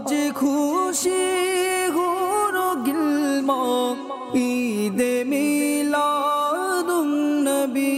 আজ খুশি হলো গিলমা ঈদে মিলাদুন নবী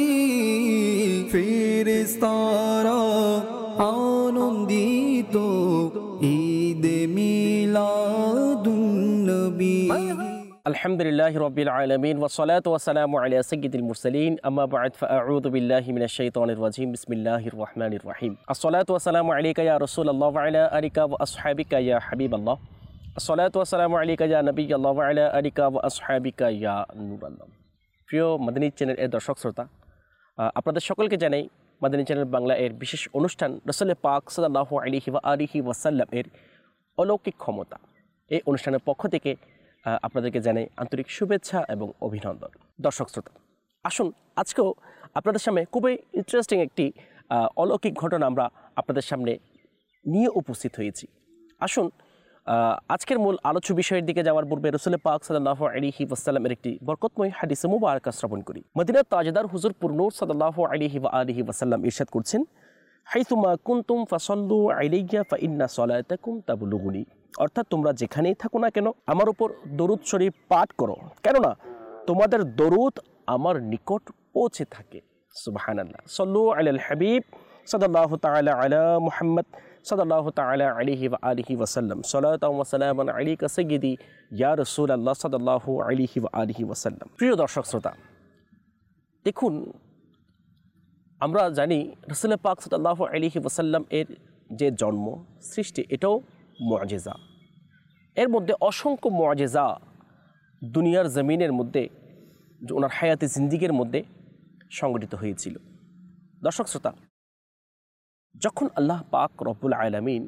ফেরেশতারা আনন্দিত ঈদে মিলাদুন নবী। আলহামদুলিল্লাহি রাব্বিল আলামিন ওয়া সলাতু ওয়া সালামু আলা সাইয়্যিদিল মুরসালিন আম্মা বা'দ ফাআউযু বিল্লাহি মিনাশ শাইতানির রাজীম বিসমিল্লাহির রহমানির রহিম। আসসালাতু ওয়া সালামু আলাইকা ইয়া রাসূলুল্লাহ ওয়া আলা আলিকা ওয়া আসহাবিকা ইয়া হাবিবাল্লাহ। আসসালাতু ওয়া সালামু আলাইকা ইয়া নবিয়াল্লাহ ওয়া আলা আলিকা ওয়া আসহাবিকা ইয়া নূরাল্লাহ। প্রিয় মাদানী চ্যানেল এর দর্শক শ্রোতা, আপনাদের সকলকে জানাই মাদানী চ্যানেল বাংলা এর বিশেষ অনুষ্ঠান রাসূল পাক সাল্লাল্লাহু আলাইহি ওয়া আলিহি ওয়াসাল্লাম এর অলৌকিক ক্ষমতা। এই অনুষ্ঠানের পক্ষ থেকে আপনাদেরকে জানাই আন্তরিক শুভেচ্ছা এবং অভিনন্দন। দর্শক শ্রোতা, আসুন আজকেও আপনাদের সামনে খুবই ইন্টারেস্টিং একটি অলৌকিক ঘটনা আমরা আপনাদের সামনে নিয়ে উপস্থিত হয়েছি। আসুন আজকের মূল আলোচ্য বিষয়ের দিকে যাওয়ার পূর্বে রাসূল পাক সাল্লাল্লাহু আলাইহি ওয়াসাল্লামের একটি বরকতময় হাদিসে মুবারাকা শ্রবণ করি। মদিনার তাজদার হুজুর পুরনূর সাল্লাল্লাহু আলাইহি ওয়া আলিহি ওয়াসাল্লাম ইরশাদ করছেন, হাইসুমা কুনতুম ফাসাল্লু আলাইয়া ফাইন্না সালাতাকুম তাবলুগুনি। অর্থাৎ তোমরা যেখানেই থাকো না কেন আমার উপর দরুদ শরীফ পাঠ করো, কেননা তোমাদের দরুদ আমার নিকট পৌঁছে থাকে। সুবহানাল্লাহ। সাল্লু আলাল হাবিব সাল্লাল্লাহু তাআলা আলা মুহাম্মদ সাল্লাল্লাহু তাআলা আলাইহি ওয়া আলিহি ওয়াসাল্লাম। সালাতাও ওয়া সালামান আলাইকা সাইয়্যিদি ইয়া রাসূলুল্লাহ সাল্লাল্লাহু আলাইহি ওয়া আলিহি ওয়াসাল্লাম। প্রিয় দর্শক শ্রোতা, দেখুন আমরা জানি রাসূল পাক সাল্লাল্লাহু আলাইহি ওয়াসাল্লাম এর যে জন্ম সৃষ্টি এটাও মুআজিজা। এর মধ্যে অসংখ্য মুআজিজা দুনিয়ার জমিনের মধ্যে ওনার হায়াতে জিন্দিগির মধ্যে সংগঠিত হয়েছিল। দর্শক শ্রোতা, যখন আল্লাহ পাক রব্বুল আলামিন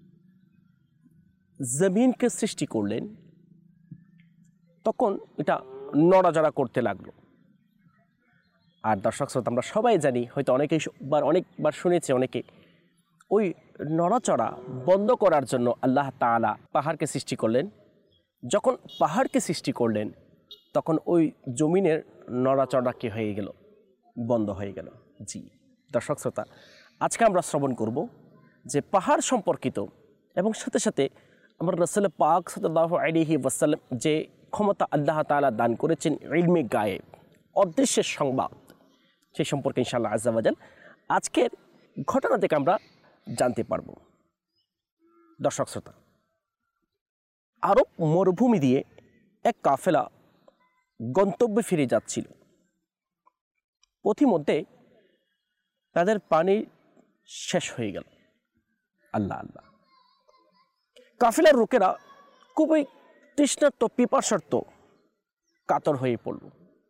জমিনকে সৃষ্টি করলেন তখন এটা নড়াচড়া করতে লাগলো। আর দর্শক শ্রোতা, আমরা সবাই জানি, হয়তো অনেকবার শুনেছি অনেকে, ওই নড়াচড়া বন্ধ করার জন্য আল্লাহ তাআলা পাহাড়কে সৃষ্টি করলেন। যখন পাহাড়কে সৃষ্টি করলেন তখন ওই জমিনের নড়াচড়া কি হয়ে গেল? বন্ধ হয়ে গেল। জি দর্শক শ্রোতা, আজকে আমরা শ্রবণ করব যে পাহাড় সম্পর্কিত এবং সাথে সাথে আমার রাসূল পাক সাল্লাল্লাহু আলাইহি ওয়াসাল্লাম যে ক্ষমতা আল্লাহ তাআলা দান করেছেন ইলমে গায়েব, অদৃশ্যের সংবাদ, সেই সম্পর্কে ইনশাআল্লাহ আজ্জা ওয়া জাল আজকের ঘটনা থেকে আমরা জানতে পারব। দর্শক শ্রোতা, আরব মরুভূমি দিয়ে এক কাফেলা গন্তব্যে ফিরে যাচ্ছিল। পথিমধ্যে তাদের পানি শেষ হয়ে গেল। আল্লাহ আল্লাহ, কাফেলার লোকেরা খুবই তৃষ্ণার্ত পিপাসার্ত কাতর হয়ে পড়ল।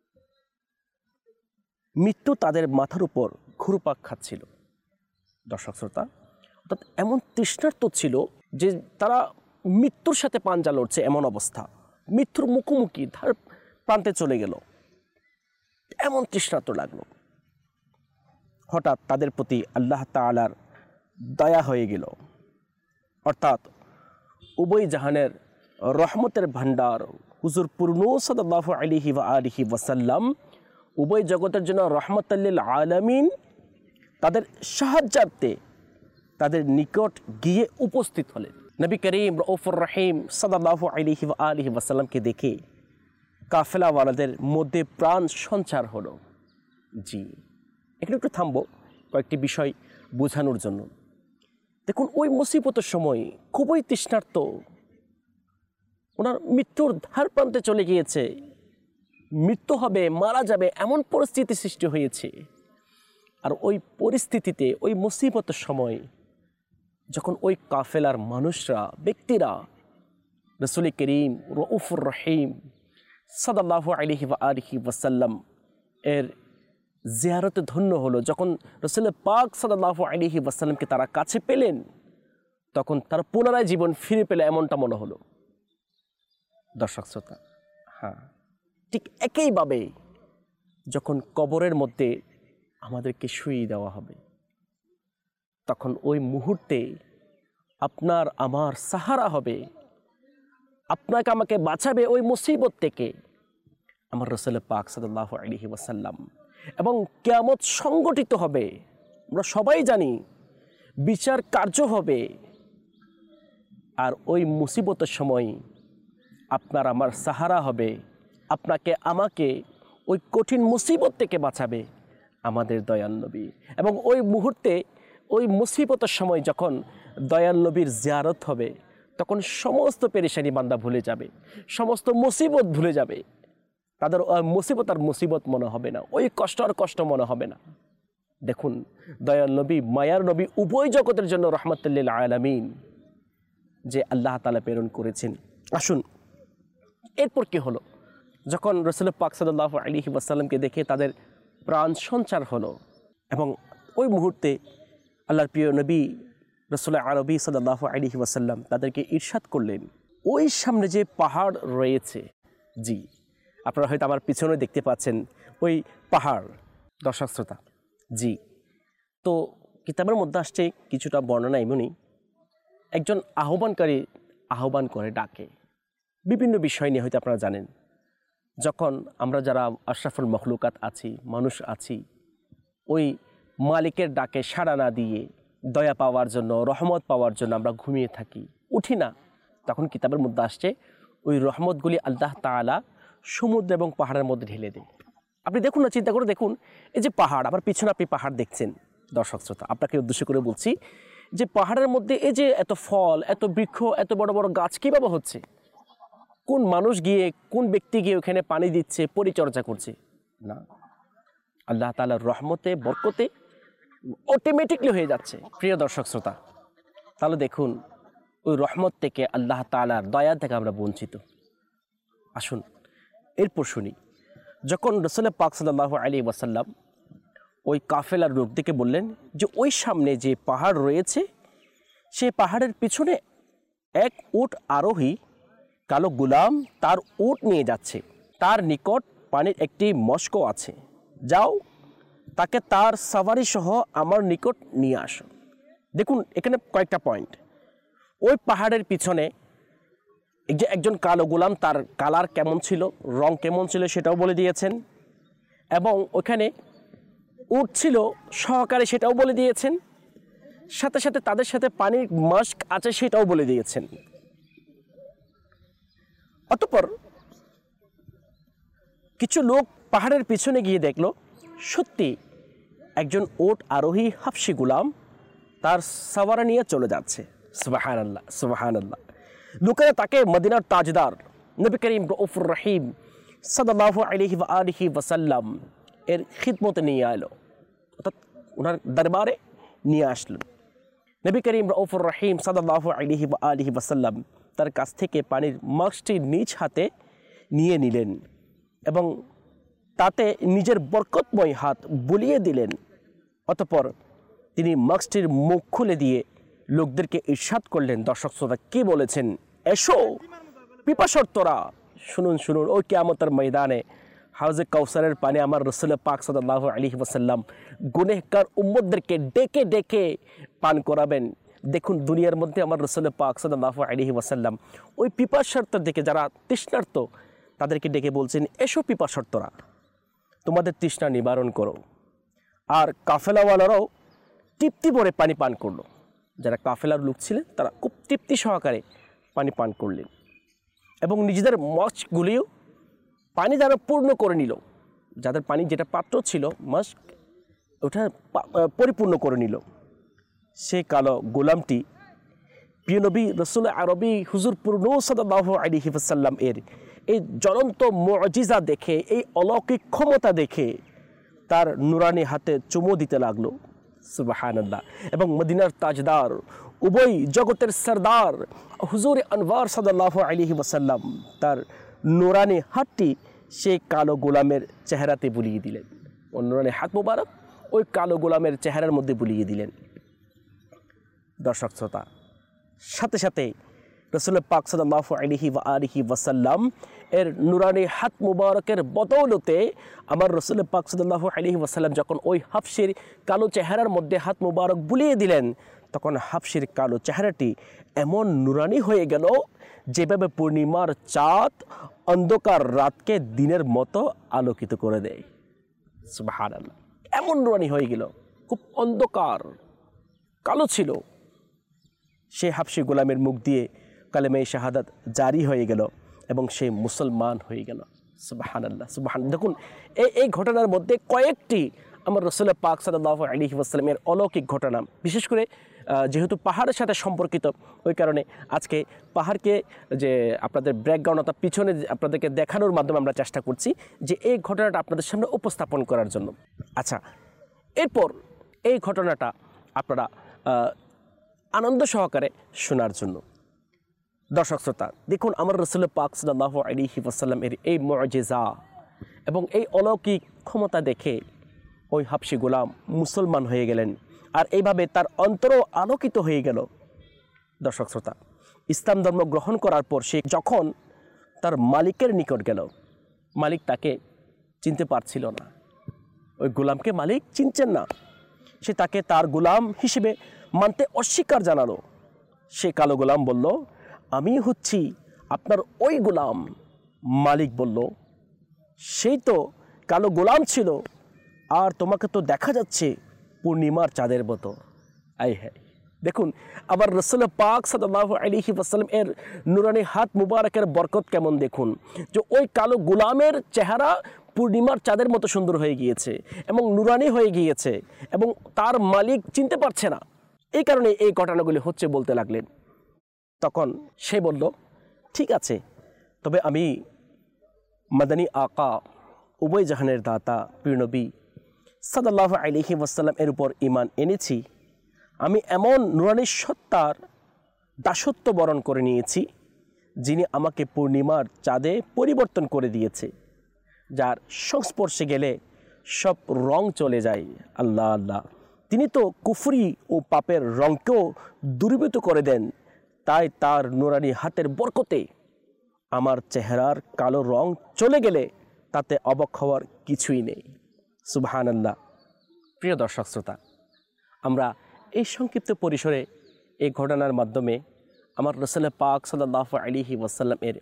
মৃত্যু তাদের মাথার উপর ঘুরপাক খাচ্ছিল। দর্শক শ্রোতা, অর্থাৎ এমন তৃষ্ণার্ত ছিল যে তারা মৃত্যুর সাথে পাঞ্জা লড়ছে, এমন অবস্থা, মৃত্যুর মুখোমুখি ধার প্রান্তে চলে গেল, এমন তৃষ্ণার্ত লাগলো। হঠাৎ তাদের প্রতি আল্লাহ তাআলার দয়া হয়ে গেল, অর্থাৎ উভয় জাহানের রহমতের ভান্ডার হুজুর পুরনূর সাল্লাল্লাহু আলাইহি ওয়া আলিহি ওয়াসাল্লাম, উভয় জগতের জন্য রহমাতাল লিল আলামিন, তাদের সাহায্যার্থে তাদের নিকট গিয়ে উপস্থিত হলেন। নবী করিম রউফুর রহিম সাল্লাল্লাহু আলাইহি ওয়া আলিহি ওয়াসাল্লামকে দেখে কাফেলাওয়ালাদের মধ্যে প্রাণ সঞ্চার হলো। জি, এখানে একটু থামবো কয়েকটি বিষয় বোঝানোর জন্য। দেখুন, ওই মুসিবতের সময় খুবই তৃষ্ণার্ত, ওনার মৃত্যুর ধার প্রান্তে চলে গিয়েছে, মৃত্যু হবে, মারা যাবে, এমন পরিস্থিতি সৃষ্টি হয়েছে। আর ওই পরিস্থিতিতে, ওই মুসিবতের সময় যখন ওই কাফেলার মানুষরা, ব্যক্তিরা রাসূল করিম রউফুর রহিম সাল্লাল্লাহু আলাইহি ওয়া আলিহি ওয়াসাল্লাম এর জিয়ারতে ধন্য হলো, যখন রাসূল পাক সাল্লাল্লাহু আলাইহি ওয়াসাল্লামকে তারা কাছে পেলেন, তখন তারা পুনরায় জীবন ফিরে পেল, এমনটা মনে হলো। দর্শক শ্রোতা, হ্যাঁ, ঠিক একইভাবে যখন কবরের মধ্যে আমাদেরকে শুইয়ে দেওয়া হবে, তখন ওই মুহূর্তে আপনার আমার সাহারা হবে, আপনাকে আমাকে বাঁচাবে ওই মুসিবত থেকে আমার রাসূল পাক সাল্লাল্লাহু আলাইহি ওয়াসাল্লাম। এবং কিয়ামত সংগঠিত হবে, আমরা সবাই জানি বিচার কার্য হবে। আর ওই মুসিবতের সময় আপনার আমার সাহারা হবে, আপনাকে আমাকে ওই কঠিন মুসিবত থেকে বাঁচাবে আমাদের দয়াল নবী। এবং ওই মুহূর্তে ওই মুসিবতের সময় যখন দয়াল নবীর জিয়ারত হবে, তখন সমস্ত পেরেশানি বান্দা ভুলে যাবে, সমস্ত মুসিবত ভুলে যাবে। তাদের মুসিবত আর মুসিবত মনে হবে না, ওই কষ্ট আর কষ্ট মনে হবে না। দেখুন, দয়াল নবী, মায়ার নবী, উভয় জগতের জন্য রহমতুল লিল আলামিন যে আল্লাহ তাআলা প্রেরণ করেছেন। আসুন, এরপর কি হলো? যখন রাসূল পাক সাল্লাল্লাহু আলাইহি ওয়াসাল্লামকে দেখে তাদের প্রাণ সঞ্চার হলো, এবং ওই মুহূর্তে আল্লাহর প্রিয় নবী রাসূল আরবি সাল্লাল্লাহু আলাইহি ওয়াসাল্লাম তাদেরকে ইরশাদ করলেন, ওই সামনে যে পাহাড় রয়েছে, জি আপনারা হয়তো আমার পিছনে দেখতে পাচ্ছেন ওই পাহাড়, দর্শক শ্রোতা, জি। তো কিতাবের মধ্যে আসছে কিছুটা বর্ণনা এমনই, একজন আহ্বানকারী আহ্বান করে ডাকে বিভিন্ন বিষয় নিয়ে, হয়তো আপনারা জানেন। যখন আমরা যারা আশরাফুল মখলুকাত আছি, মানুষ আছি, ওই মালিকের ডাকে সাড়া না দিয়ে দয়া পাওয়ার জন্য, রহমত পাওয়ার জন্য আমরা ঘুমিয়ে থাকি, উঠি না, তখন কিতাবের মধ্যে আসছে ওই রহমতগুলি আল্লাহ তাআলা সমুদ্র এবং পাহাড়ের মধ্যে ঢেলে দেয়। আপনি দেখুন না, চিন্তা করে দেখুন, এই যে পাহাড়, আবার পিছনে আপনি পাহাড় দেখছেন, দর্শক শ্রোতা আপনাকে উদ্দেশ্য করে বলছি যে পাহাড়ের মধ্যে এই যে এত ফল, এত বৃক্ষ, এত বড় বড় গাছ কীভাবে হচ্ছে? কোন মানুষ গিয়ে, কোন ব্যক্তি গিয়ে ওখানে পানি দিচ্ছে, পরিচর্যা করছে? না, আল্লাহ তাআলার রহমতে, বরকতে অটোমেটিকলি হয়ে যাচ্ছে। প্রিয় দর্শক শ্রোতা, তাহলে দেখুন, ওই রহমত থেকে, আল্লাহ তাআলার দয়া থেকে আমরা বঞ্চিত। আসুন এরপর শুনি, যখন রাসূল পাক সাল্লাল্লাহু আলাইহি ওয়াসাল্লাম ওই কাফেলার লোকদেরকে বললেন যে ওই সামনে যে পাহাড় রয়েছে, সেই পাহাড়ের পিছনে এক উট আরোহী কালো গোলাম তার উট নিয়ে যাচ্ছে, তার নিকট পানির একটি মস্ক আছে, যাও তাকে তার সাওয়ারি সহ আমার নিকট নিয়ে আসো। দেখুন এখানে কয়েকটা পয়েন্ট। ওই পাহাড়ের পিছনে যে একজন কালো গোলাম, তার কালার কেমন ছিল, রং কেমন ছিল সেটাও বলে দিয়েছেন, এবং ওখানে উট ছিল সহকারে সেটাও বলে দিয়েছেন, সাথে সাথে তাদের সাথে পানির মাস্ক আছে সেটাও বলে দিয়েছেন। অতঃপর কিছু লোক পাহাড়ের পিছনে গিয়ে দেখলো সত্যি একজন উট আরোহী হাবশী গোলাম তার সাওয়ারা নিয়ে চলে যাচ্ছে। সুবহানাল্লাহ, সুবহানাল্লাহ। লোকেরা তাকে মদিনার তাজদার নবী করিম রউফুর রহিম সাল্লাল্লাহু আলাইহি ওয়া আলিহি ওয়াসাল্লাম এর খিদমতে নিয়ে এলো, অর্থাৎ ওনার দরবারে নিয়ে আসলেন। নবী করিম রউফুর রহিম সাল্লাল্লাহু আলাইহি ওয়া আলিহি ওয়াসাল্লাম তার কাছ থেকে পানির মাস্কটি নিজ হাতে নিয়ে নিলেন এবং তাতে নিজের বরকতময় হাত বুলিয়ে দিলেন। অতঃপর তিনি মাস্কটির মুখ খুলে দিয়ে লোকদেরকে ইরশাদ করলেন, দর্শক শ্রোতা কি বলেছেন, এসো পিপাসর্তরা, শুনুন শুনুন, ওই কিয়ামতের ময়দানে হাউজে কাউসারের পানি আমার রাসূল পাক সাল্লাল্লাহু আলাইহি ওয়াসাল্লাম গুনাহগার উম্মতদেরকে ডেকে ডেকে পান করাবেন। দেখুন দুনিয়ার মধ্যে আমার রাসূল পাক সাল্লাল্লাহু আলাইহি ওয়াসাল্লাম ওই পিপাসার্তদের দিকে, যারা তৃষ্ণার্ত, তাদেরকে ডেকে বলছেন, এসো পিপাসার্তরা, তোমাদের তৃষ্ণা নিবারণ করো। আর কাফেলাওয়ালারাও তৃপ্তি ভরে পানি পান করলো। যারা কাফেলার লোক ছিলেন তারা খুব তৃপ্তি সহকারে পানি পান করলেন এবং নিজেদের মাস্কগুলিও পানি দ্বারা পূর্ণ করে নিল। যাদের পানি যেটা পাত্র ছিল মাস্ক, ওটা পরিপূর্ণ করে নিল। সে কালো গোলামটি প্রিয় নবী রাসূল আরবি হুজুর পূর্ণ সাল্লাল্লাহু আলাইহি ওয়াসাল্লাম এর এই জ্বলন্ত মুজিজা দেখে, এই অলৌকিক ক্ষমতা দেখে তার নুরানি হাতে চুমো দিতে লাগলো। সুবহানাল্লাহ। এবং মদিনার তাজদার, উভয় জগতের সরদার হুজুর আনওয়ার সাল্লাল্লাহু আলাইহি ওয়াসাল্লাম তার নুরানি হাতটি সেই কালো গোলামের চেহারাতে বুলিয়ে দিলেন। ও নুরানি হাত মুবারক ওই কালো গোলামের চেহারার মধ্যে বুলিয়ে দিলেন। দর্শক শ্রোতা, সাথে সাথে রাসূল পাক সাল্লাল্লাহু আলাইহি ওয়া আলিহি ওয়াসাল্লাম এর নুরানি হাত মুবারকের বদৌলতে আমার রাসূল পাক সাল্লাল্লাহু আলাইহি ওয়াসাল্লাম যখন ওই হাফসির কালো চেহারার মধ্যে হাত মুবারক বুলিয়ে দিলেন, তখন হাফসির কালো চেহারাটি এমন নুরানি হয়ে গেল যেভাবে পূর্ণিমার চাঁদ অন্ধকার রাতকে দিনের মতো আলোকিত করে দেয়। সুবহানাল্লাহ, এমন নুরানি হয়ে গেল, খুব অন্ধকার কালো ছিল। সে হাবশী গোলামের মুখ দিয়ে কালেমে শাহাদাত জারি হয়ে গেল এবং সে মুসলমান হয়ে গেল। সুবহানাল্লাহ, সুবহান। দেখুন এই ঘটনার মধ্যে কয়েকটি আমার রাসূল পাক সাল্লাল্লাহু আলাইহি ওয়াসাল্লামের অলৌকিক ঘটনা, বিশেষ করে যেহেতু পাহাড়ের সাথে সম্পর্কিত, ওই কারণে আজকে পাহাড়কে যে আপনাদের ব্যাকগ্রাউন্ড অর্থাৎ পিছনে আপনাদেরকে দেখানোর মাধ্যমে আমরা চেষ্টা করছি যে এই ঘটনাটা আপনাদের সামনে উপস্থাপন করার জন্য। আচ্ছা, এরপর এই ঘটনাটা আপনারা আনন্দ সহকারে শোনার জন্য। দর্শক শ্রোতা, দেখুন আমার রাসূল পাক সাল্লাল্লাহু আলাইহি ওয়াসাল্লামের এই মুআজিজা এবং এই অলৌকিক ক্ষমতা দেখে ওই হাবশী গোলাম মুসলমান হয়ে গেলেন, আর এইভাবে তার অন্তরও আলোকিত হয়ে গেল। দর্শক শ্রোতা, ইসলাম ধর্ম গ্রহণ করার পর সে যখন তার মালিকের নিকট গেল, মালিক তাকে চিনতে পারছিল না, ওই গোলামকে মালিক চিনছেন না, সে তাকে তার গোলাম হিসেবে মানতে অস্বীকার জানালো। সে কালো গোলাম বলল, আমি হচ্ছি আপনার ওই গোলাম। মালিক বলল, সেই তো কালো গোলাম ছিল, আর তোমাকে তো দেখা যাচ্ছে পূর্ণিমার চাঁদের মতো। আই হ্যাঁ, দেখুন আবার রাসূল পাক সাল্লাল্লাহু আলাইহি ওয়াসাল্লাম এর নুরানি হাত মুবারকের বরকত কেমন দেখুন, যে ওই কালো গোলামের চেহারা পূর্ণিমার চাঁদের মতো সুন্দর হয়ে গিয়েছে এবং নুরানি হয়ে গিয়েছে এবং তার মালিক চিনতে পারছে না। এই কারণে এই ঘটনাগুলি হচ্ছে বলতে লাগলেন। তখন সে বলল, ঠিক আছে, তবে আমি মাদানী আকা উভয় জাহানের দাতা প্রিয় নবী সাল্লাল্লাহু আলাইহি ওয়াসাল্লাম এর উপর ঈমান এনেছি। আমি এমন নুরানি সত্তার দাসত্ব বরণ করে নিয়েছি যিনি আমাকে পূর্ণিমার চাঁদে পরিবর্তন করে দিয়েছে, যার সংস্পর্শে গেলে সব রং চলে যায়। আল্লাহ আল্লাহ, তিনি তো কুফরি ও পাপের রংকেও দূরীভূত করে দেন। তাই তার নুরানি হাতের বরকতে আমার চেহারার কালো রং চলে গেলে তাতে অবাক হওয়ার কিছুই নেই। সুবহানাল্লাহ। প্রিয় দর্শক শ্রোতা, আমরা এই সংক্ষিপ্ত পরিসরে এই ঘটনার মাধ্যমে আমার রাসূল পাক সাল্লাল্লাহু আলাইহি ওয়াসাল্লাম এর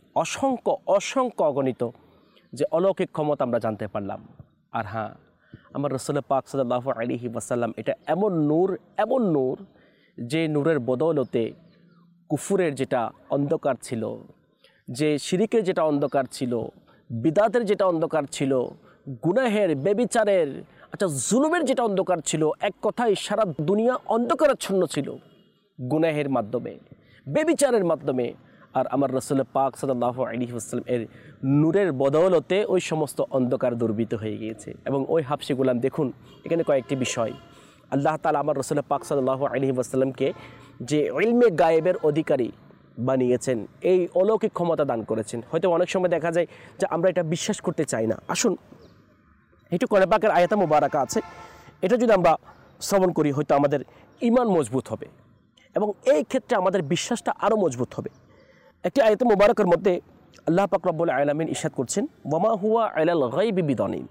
অসংখ্য অগণিত যে অলৌকিক ক্ষমতা আমরা জানতে পারলাম। আর হ্যাঁ, আমার রাসূল পাক সাল্লাল্লাহু আলাইহি ওয়াসাল্লাম এটা এমন নূর যে নূরের বদৌলতে কুফুরের যেটা অন্ধকার ছিল, যে শিরিকের যেটা অন্ধকার ছিল, বিদাতের যেটা অন্ধকার ছিল, গুনাহের, বেবিচারের, জুলুমের যেটা অন্ধকার ছিল, এক কথায় সারা দুনিয়া অন্ধকারাচ্ছন্ন ছিল গুনাহের মাধ্যমে, বেবিচারের মাধ্যমে। আর আমার রাসূল পাক সাল্লাল্লাহু আলাইহি ওয়াসাল্লাম এর নূরের বদৌলতে ওই সমস্ত অন্ধকার দুর্বৃত হয়ে গিয়েছে। এবং ওই হাবশী গোলাম, দেখুন এখানে কয়েকটি বিষয়। আল্লাহ তাআলা আমার রাসূল পাক সাল্লাল্লাহু আলাইহি ওয়াসাল্লামকে যে ইলমে গায়েবের অধিকারী বানিয়েছেন, এই অলৌকিক ক্ষমতা দান করেছেন। হয়তো অনেক সময় দেখা যায় যে আমরা এটা বিশ্বাস করতে চাই না। আসুন, একটু কোরআন পাকের আয়াত মুবারাকা আছে, এটা যদি আমরা শ্রবণ করি হয়তো আমাদের ঈমান মজবুত হবে এবং এই ক্ষেত্রে আমাদের বিশ্বাসটা আরও মজবুত হবে। একটি আয়াত মুবারাকের মধ্যে আল্লাহ পাক রব্বুল আলামিন ইরশাদ করছেন, ওয়ামা হুয়া আলাল গায়বি বিদানিন,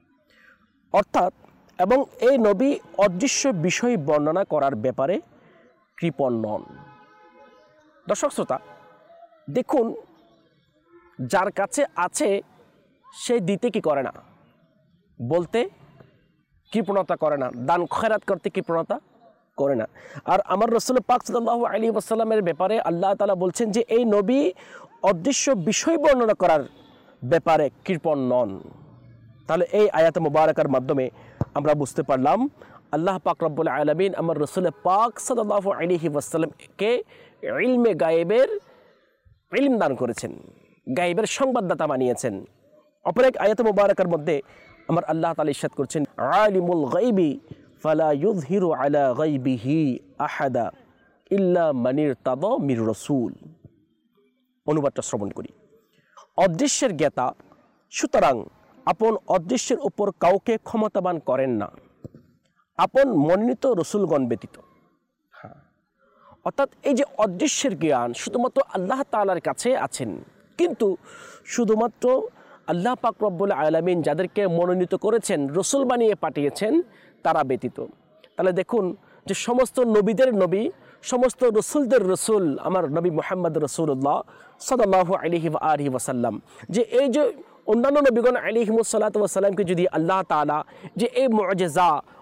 অর্থাৎ এবং এই নবী অদৃশ্য বিষয় বর্ণনা করার ব্যাপারে কৃপণ নন। দর্শক শ্রোতা, দেখুন যার কাছে আছে সে দিতে কি করে না, বলতে কৃপণতা করে না, দান খয়রাত করতে কৃপণতা করে না। আর আমার রাসূল পাক সাল্লাল্লাহু আলাইহি ওয়াসাল্লামের ব্যাপারে আল্লাহ তাআলা বলছেন যে এই নবী অদৃশ্য বিষয় বর্ণনা করার ব্যাপারে কৃপণ নন। তাহলে এই আয়াত মুবারাকার মাধ্যমে আমরা বুঝতে পারলাম আল্লাহ পাক রব্বুল আলামিন আমার রাসূল পাক সাল্লাল্লাহু আলাইহি ওয়াসাল্লামকে ইলমে গায়েবের ইলম দান করেছেন, গায়েবের সংবাদদাতা বানিয়েছেন। অপর এক আয়াত মুবারাকার মধ্যে আমার আল্লাহ তাআলা ইরশাদ করছেন, আলিমুল গায়বি ফালা ইউযহিরু আলা গায়বিহি আহাদা ইল্লা মান ইরতাদা মির রাসূল। অনুবাদটা শ্রবণ করি। অদৃশ্যের জ্ঞাতা, সুতরাং আপন অদৃশ্যের উপর কাউকে ক্ষমতাবান করেন না আপন মনোনীত রসুলগণ ব্যতীত। হ্যাঁ, অর্থাৎ এই যে অদৃশ্যের জ্ঞান শুধুমাত্র আল্লাহ তাআলার কাছে আছেন, কিন্তু শুধুমাত্র আল্লাহ পাক রব্বুল আলামিন যাদেরকে মনোনীত করেছেন, রসুল বানিয়ে পাঠিয়েছেন, তারা ব্যতীত। তাহলে দেখুন যে সমস্ত নবীদের নবী, সমস্ত রসুলদের রসুল আমার নবী মুহাম্মদ রাসূলুল্লাহ সাল্লাল্লাহু আলাইহি ওয়াসাল্লাম, যে এই যে অন্যান্য নবীগণ আলাইহিমুস সালাতু ওয়াস সালামকে যদি আল্লাহ তাআলা যে এই মুআজিজা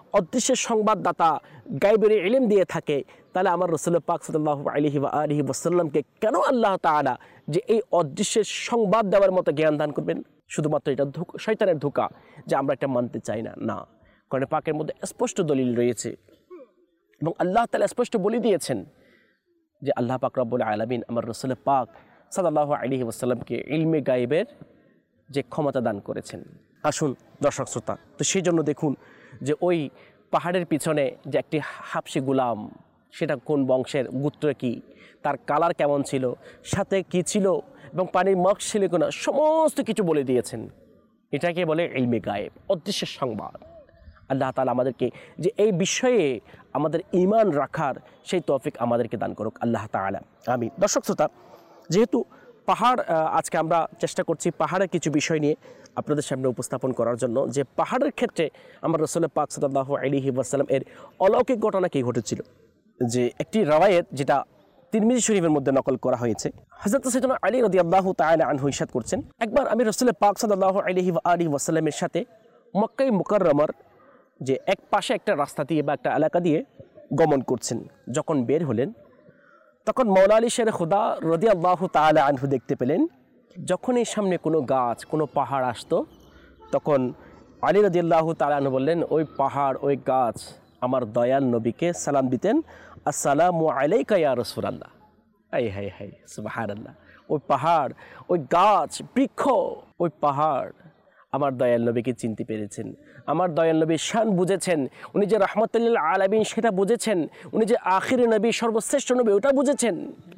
অদৃশ্যের সংবাদদাতা, গায়বের ইলম দিয়ে থাকে, তাহলে আমার রাসূল পাক সাল্লাল্লাহু আলাইহি ওয়া আলিহি ওয়াসাল্লামকে কেন আল্লাহ তাআলা যে এই অদৃশ্যের সংবাদ দেওয়ার মতো জ্ঞান দান করবেন? শুধুমাত্র এটা শয়তানের ধোঁকা যে আমরা এটা মানতে চাই না। না, কোরআন পাকের মধ্যে স্পষ্ট দলিল রয়েছে এবং আল্লাহ তাআলা স্পষ্ট বলে দিয়েছেন যে আল্লাহ পাক রব্বুল আলামিন আমার রাসূল পাক সাল্লাল্লাহু আলাইহি ওয়াসাল্লামকে ইলমে গায়বের যে ক্ষমতা দান করেছেন। আসুন দর্শক শ্রোতা, তো সেই জন্য দেখুন যে ওই পাহাড়ের পিছনে যে একটি হাবশী গোলাম, সেটা কোন বংশের, গোত্র কি, তার কালার কেমন ছিল, সাথে কি ছিল এবং পানির মাস্ক ছিল কিনা, সমস্ত কিছু বলে দিয়েছেন। এটাকে বলে ইলমে গায়েব, অদৃশ্যের সংবাদ। আল্লাহ তাআলা আমাদেরকে যে এই বিষয়ে আমাদের ঈমান রাখার সেই তৌফিক আমাদেরকে দান করুক আল্লাহ তাআলা, আমিন। দর্শক শ্রোতা, যেহেতু পাহাড়, আজকে আমরা চেষ্টা করছি পাহাড়ের কিছু বিষয় নিয়ে আপনাদের সামনে উপস্থাপন করার জন্য, যে পাহাড়ের ক্ষেত্রে আমার রাসূল পাক সাল্লাল্লাহু আলাইহি ওয়াসাল্লাম এর অলৌকিক ঘটনা কী ঘটেছিল। যে একটি রওয়ায়াত যেটা তিরমিজি শরীফের মধ্যে নকল করা হয়েছে, হযরত সাইয়েদনা আলী রাদিয়াল্লাহু তাআলা আনহু ইরশাদ করছেন, একবার আমি রাসূল পাক সাল্লাল্লাহু আলাইহি ওয়া আলিহি ওয়াসাল্লামের সাথে মক্কায়ে মুকাররমার যে এক পাশে একটা রাস্তা দিয়ে বা একটা এলাকা দিয়ে গমন করছেন। যখন বের হলেন তখন মওলা আলী শের খুদা রাদিয়াল্লাহু তাআলা আনহু দেখতে পেলেন, যখন এই সামনে কোনো গাছ, কোনো পাহাড় আসতো, তখন আলী রাদিয়াল্লাহু তাআলা আনহু বললেন, ওই পাহাড়, ওই গাছ আমার দয়াল নবীকে সালাম দিতেন, আসসালামু আলাইকা ইয়া রাসূলুল্লাহ। হাই হাই হাই, সুবহানাল্লাহ। ওই পাহাড়, ওই গাছ, বৃক্ষ, ওই পাহাড় আমার দয়াল নবীকে চিনতে পেরেছেন, আমার দয়াল নবীর শান বুঝেছেন, উনি যে রাহমাতুল লিল আলামিন সেটা বুঝেছেন, উনি যে আখির নবী, সর্বশ্রেষ্ঠ নবী ওটা বুঝেছেন।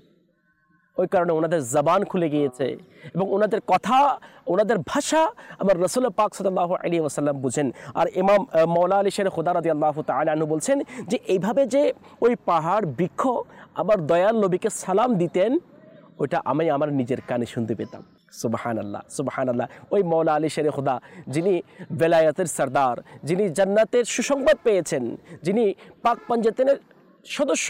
ওই কারণে ওনাদের জবান খুলে গিয়েছে এবং ওনাদের কথা, ওনাদের ভাষা আমার রাসূল পাক সাল্লাল্লাহু আলাইহি ওয়াসাল্লাম বুঝেন। আর ইমাম মওলা আলী শের খুদা রাদিয়াল্লাহু তাআলা আনহু বলছেন যে এইভাবে যে ওই পাহাড়, বৃক্ষ আমার দয়াল নবীকে সালাম দিতেন, ওইটা আমি আমার নিজের কানে শুনতে পেতাম। সুবহানাল্লাহ, সুবহানাল্লাহ। ওই মওলা আলী শের খুদা, যিনি বেলায়েতের সরদার, যিনি জান্নাতের সুসংবাদ পেয়েছেন, যিনি পাক পাঞ্জাতেনের সদস্য,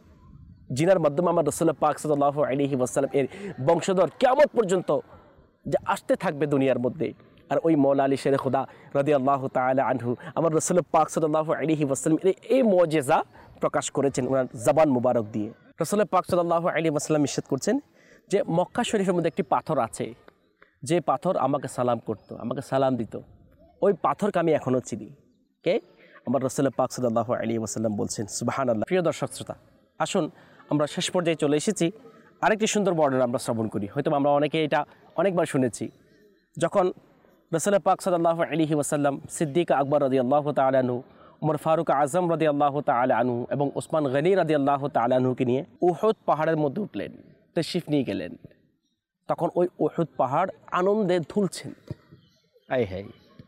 জিনার মাধ্যমে আমার রাসূল পাক সাল্লাল্লাহু আলাইহি ওয়াসাল্লাম এর বংশধর কিয়ামত পর্যন্ত যে আসতে থাকবে দুনিয়ার মধ্যে। আর ওই মওলা আলী শের খুদা রাদিয়াল্লাহু তাআলা আনহু আমার রাসূল পাক সাল্লাল্লাহু আলাইহি ওয়াসাল্লাম এই মুজিজা প্রকাশ করেছেন ওনার জবান মুবারক দিয়ে। রাসূল পাক সাল্লাল্লাহু আলাইহি ওয়াসাল্লাম ইরশাদ করছেন যে মক্কা শরীফের মধ্যে একটি পাথর আছে, যে পাথর আমাকে সালাম করত, আমাকে সালাম দিত, ওই পাথরকে আমি এখনও চিনি। কে? আমার রাসূল পাক সাল্লাল্লাহু আলাইহি ওয়াসাল্লাম বলছেন। সুবহানাল্লাহ। প্রিয় দর্শক শ্রোতা, আসুন আমরা শেষ পর্যায়ে চলে এসেছি। আরেকটি সুন্দর বর্ণনা আমরা শ্রবণ করি, হয়তো আমরা অনেকে এটা অনেকবার শুনেছি। যখন রাসূল পাক সাল্লাল্লাহু আলাইহি ওয়াসাল্লাম সিদ্দিক আকবর রাদিয়াল্লাহু তাআলা আনহু, উমর ফারুক আজম রাদিয়াল্লাহু তাআলা আনহু এবং ওসমান গনি রাদিয়াল্লাহু তাআলা আনহুকে নিয়ে উহুদ পাহাড়ের মধ্যে উঠলেন, তশরিফ নিয়ে গেলেন, তখন ওই উহুদ পাহাড় আনন্দে ধুলছেন। হাই হাই,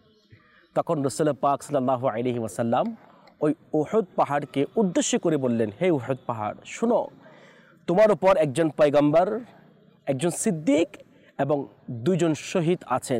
তখন রাসূল পাক সাল্লাল্লাহু আলাইহি ওয়াসাল্লাম ওই উহুদ পাহাড়কে উদ্দেশ্য করে বললেন, হে উহুদ পাহাড়, শোনো, তোমার উপর একজন পয়গম্বর, একজন সিদ্দিক এবং দুইজন শহীদ আছেন।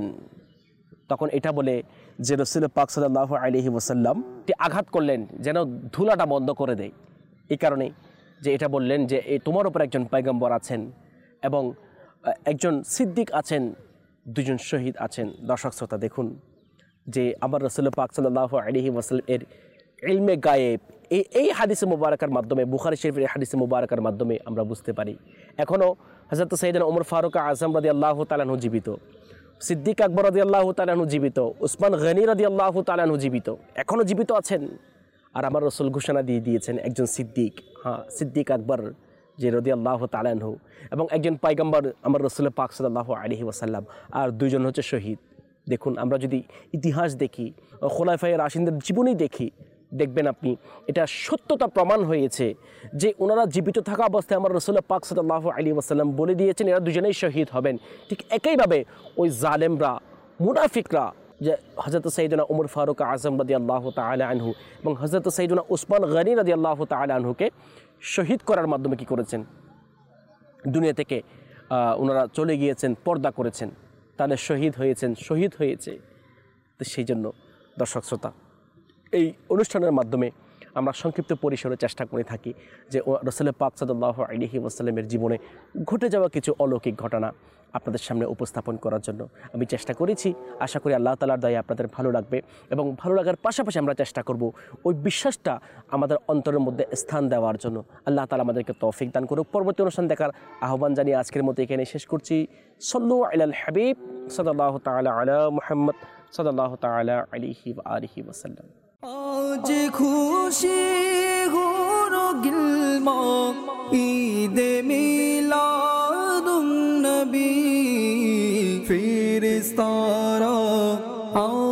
তখন এটা বলে যে রাসূল পাক সাল্লাল্লাহু আলাইহি ওয়াসাল্লাম আঘাত করলেন যেন ধুলাটা বন্ধ করে দেয়। এই কারণে যে এটা বললেন যে তোমার উপর একজন পয়গম্বর আছেন এবং একজন সিদ্দিক আছেন, দুজন শহীদ আছেন। দর্শক শ্রোতা, দেখুন যে আমার রাসূল পাক সাল্লাল্লাহু আলাইহি ওয়াসাল্লাম এর ইলমে গায়েব এই হাদিসে মুবারাকার মাধ্যমে, বুখারী শরীফের এই হাদিসে মুবারাকার মাধ্যমে আমরা বুঝতে পারি। এখনও হযরত সাইয়েদনা উমর ফারুক আজম রাদিয়াল্লাহু তাআলা আনহু জীবিত, সিদ্দিক আকবর রাদিয়াল্লাহু তাআলা আনহু জীবিত, ওসমান গনি রাদিয়াল্লাহু তাআলা আনহু জীবিত, এখনও জীবিত আছেন। আর আমার রাসূল ঘোষণা দিয়ে দিয়েছেন একজন সিদ্দিক, সিদ্দিক আকবর যে রাদিয়াল্লাহু তাআলা আনহু, এবং একজন পয়গম্বর আমার রাসূল পাক সাল্লাল্লাহু আলাইহি ওয়াসাল্লাম, আর দুইজন হচ্ছে শহীদ। দেখুন, আমরা যদি ইতিহাস দেখি, খোলাফায়ে রাশিদদের জীবনী দেখি, দেখবেন আপনি এটা সত্যতা প্রমাণ হয়েছে যে ওনারা জীবিত থাকা অবস্থায় আমার রাসূল পাক সাল্লাল্লাহু আলাইহি ওয়াসাল্লাম বলে দিয়েছেন এরা দুজনেই শহীদ হবেন। ঠিক একইভাবে ওই জালেমরা, মুনাফিকরা, যে হযরত সাইয়েদনা উমর ফারুক আজম রাদিয়াল্লাহু তাআলা আনহু এবং হযরত সাইয়েদনা ওসমান গনি রাদিয়াল্লাহু তাআলা আনহুকে শহীদ করার মাধ্যমে কী করেছেন, দুনিয়া থেকে ওনারা চলে গিয়েছেন, পর্দা করেছেন, তাহলে শহীদ হয়েছেন, শহীদ হয়েছে। তো সেই জন্য দর্শক শ্রোতা, এই অনুষ্ঠানের মাধ্যমে আমরা সংক্ষিপ্ত পরিসরে চেষ্টা করে থাকি যে রাসূল পাক সাল্লাল্লাহু আলাইহি ওয়াসাল্লামের জীবনে ঘটে যাওয়া কিছু অলৌকিক ঘটনা আপনাদের সামনে উপস্থাপন করার জন্য আমি চেষ্টা করেছি। আশা করি আল্লাহ তাআলার দয়ায় আপনাদের ভালো লাগবে এবং ভালো লাগার পাশাপাশি আমরা চেষ্টা করব ওই বিশ্বাসটা আমাদের অন্তরের মধ্যে স্থান দেওয়ার জন্য। আল্লাহ তাআলা আমাদেরকে তৌফিক দান করুক। পরবর্তী অনুষ্ঠান দেখার আহ্বান জানিয়ে আজকের মতো এখানে শেষ করছি। সাল্লু আলাল হাবিব সাল্লাল্লাহু তাআলা আলা মুহাম্মদ সাল্লাল্লাহু তাআলা আলাইহি ওয়া আলিহি ওয়াসাল্লাম। আজ খুশি হলো গিলমা ঈদে মিলাদুন নবী ফেরেশতারা